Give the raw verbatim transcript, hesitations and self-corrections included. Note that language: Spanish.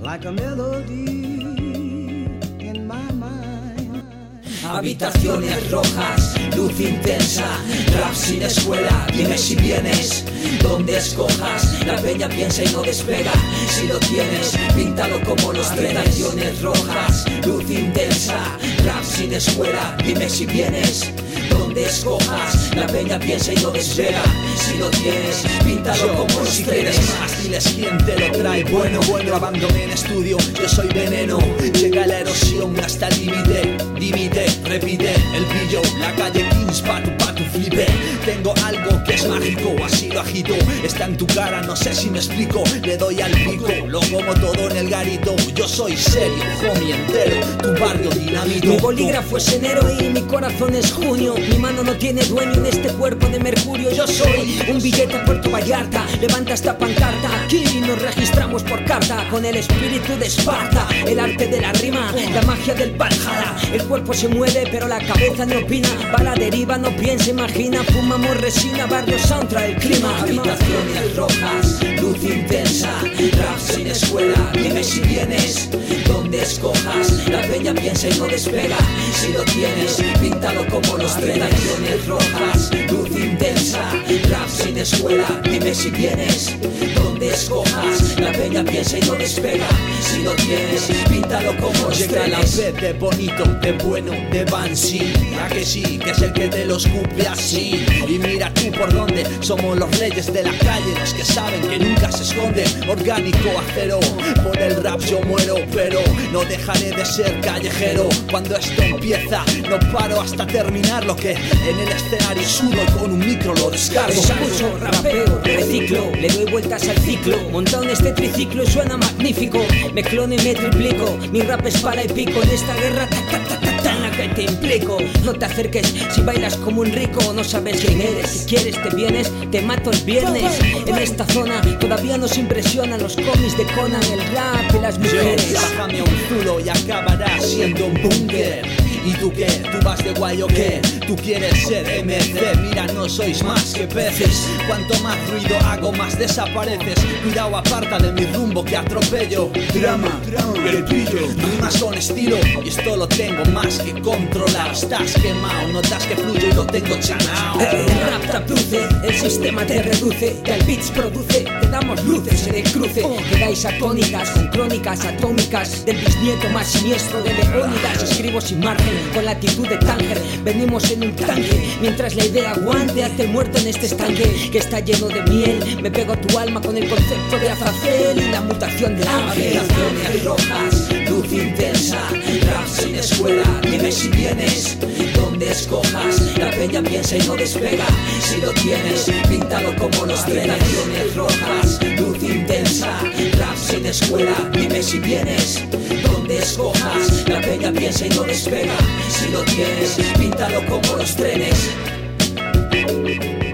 like a melody in my mind. Habitaciones rojas, luz intensa, rap sin escuela, dime si vienes. Donde escojas, la peña piensa y no despega. Si lo tienes, píntalo como los trenes. Habitaciones rojas, luz intensa, rap sin escuela, dime si vienes. Donde escojas, la peña piensa y no despega. Si lo tienes, píntalo yo, como los si trenes. Más, diles quién te lo trae. Bueno, bueno, grabándome en estudio, yo soy veneno. Llega la erosión hasta el límite. Dimite, repite, el brillo, la calle Kings, patu, patu, flipe. Tengo algo que es mágico, así lo agito. Está en tu cara, no sé si me explico. Le doy al pico, lo como todo en el garito. Yo soy serio, homie entero. Tu barrio dinamito. Mi bolígrafo es enero y mi corazón es junio. Mi mano no tiene dueño en este cuerpo de mercurio. Yo soy un billete a Puerto Vallarta. Levanta esta pancarta, aquí nos registramos por carta. Con el espíritu de Esparta, el arte de la rima, la magia del Valhalla. El cuerpo se mueve pero la cabeza no opina. Va a la deriva, no piensa, imagina. Fumamos resina, barrio soundtrack, el clima. Habitaciones rojas, luz intensa, rap sin escuela, dime si vienes. Donde escojas, la peña piensa y no despega. Si lo tienes, píntalo como los trenes. Habitaciones rojas, luz intensa, rap sin escuela, dime si vienes. Donde escojas, la peña piensa y no despega. Si lo tienes, píntalo como los llega trenes. la vez de bonito, de bueno, de Banshee. Ya que sí, que es el que te los cumple así. Y mira tú por dónde, somos los reyes de la calle, los que saben que nunca se esconden. Orgánico, acero, por el rap yo muero, pero no dejaré de ser callejero. Cuando esto empieza, no paro hasta terminar lo que en el escenario sudo y con un micro lo descargo. Escucho, rapeo, reciclo, le doy vueltas al ciclo. Montado en este triciclo y suena magnífico. Me clono y me triplico, mi rap es pala y pico. En esta guerra, ta, ta, ta, ta, ta, en la que te implico. No te acerques si bailas como un rico. No sabes quién eres, si quieres te vienes. Te mato el viernes. En esta zona todavía nos impresionan los cómics de Conan, el rap y las mujeres. Bájame un zulo y acabarás siendo un búnker. ¿Y tú qué? ¿Tú vas de guay o qué? ¿Tú quieres ser M C? Mira, no sois más que peces. Cuanto más ruido hago, más desapareces. Cuidado, aparta de mi rumbo que atropello. Drama, el brillo, rimas con estilo. Y esto lo tengo más que controlado. Estás quemado, notas que fluyo y lo tengo chanao. El rap te abduce, el sistema te reduce. Que el beats produce, te damos luces en el cruce. Quedáis atónitas con crónicas atómicas del bisnieto más siniestro de Leónidas. Escribo sin margen, con la actitud de Tánger. Venimos en un tanque, mientras la idea aguante. Hazte muerto en este estanque que está lleno de miel. Me pego a tu alma con el concepto de Azazel y la mutación del ángel. Habitaciones rojas, luz intensa, rap sin escuela, dime si vienes. Donde escojas, la peña piensa y no despega. Si lo tienes, píntalo como los trenes. Habitaciones rojas, luz intensa, rap sin escuela, dime si vienes. Donde escojas, la peña piensa y no despega. Si lo tienes, píntalo como los trenes.